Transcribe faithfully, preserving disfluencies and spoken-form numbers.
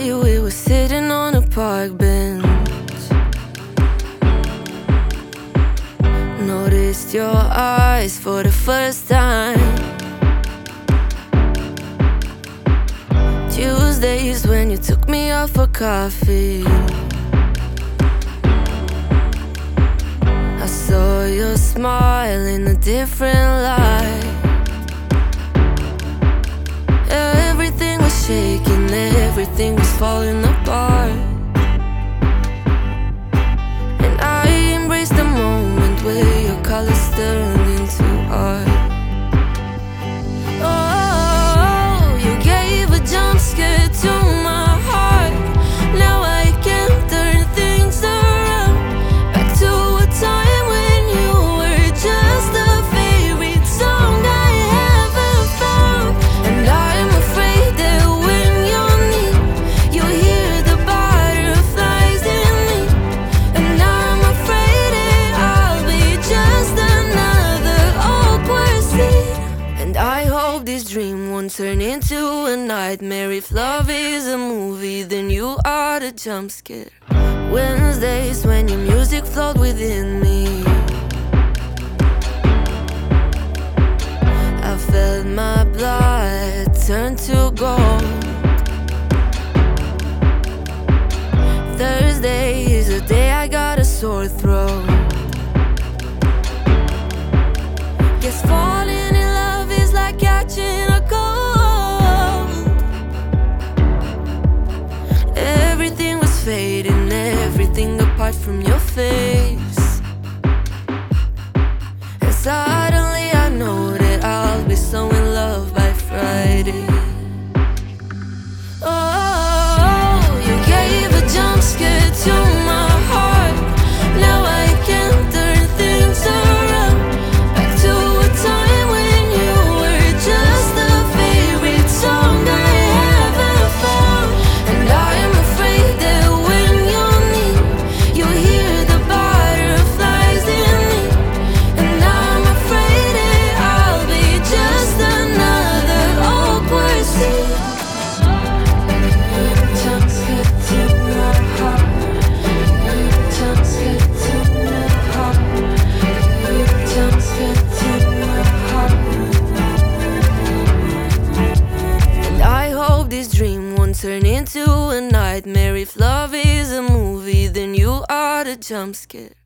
day we were sitting on a park bench. Noticed your eyes for the first time. Tuesdays when you took me out for coffee. I saw your smile in a different light. Everything was shaking, everything was falling apart. And I embraced the moment where your colors turned into art. Oh, you gave a jump scare to my heart. Now I can't turn things around. Back to a time when you were just a favorite song I haven't found. And I'm afraid that when you're near, you hear the butterflies in me. And I'm afraid that I'll be just another awkward scene. And I hope this dream won't turn into a nightmare. If love is a movie, then you are the jump scare. Wednesdays when your music flowed within me. I felt my blood turn to gold. Thursday is the day I got a sore throat. Guess falling in love is like catching a cold. Everything was fading, everything apart from your face. And suddenly I know that I'll be so in love by Friday. Oh, you gave a jump scare to my heart. Now I can't turn things around. Back to a time when you were just a favorite song I haven't found. And I'm afraid that when you're near, you hear the butterflies in me. And I'm afraid that I'll be just another awkward scene. Jump scare to my heart. Jump scare to my heart. Jump scare to my heart. And I hope this dream won't turn into a nightmare. If love is a movie, then you are the jump scare.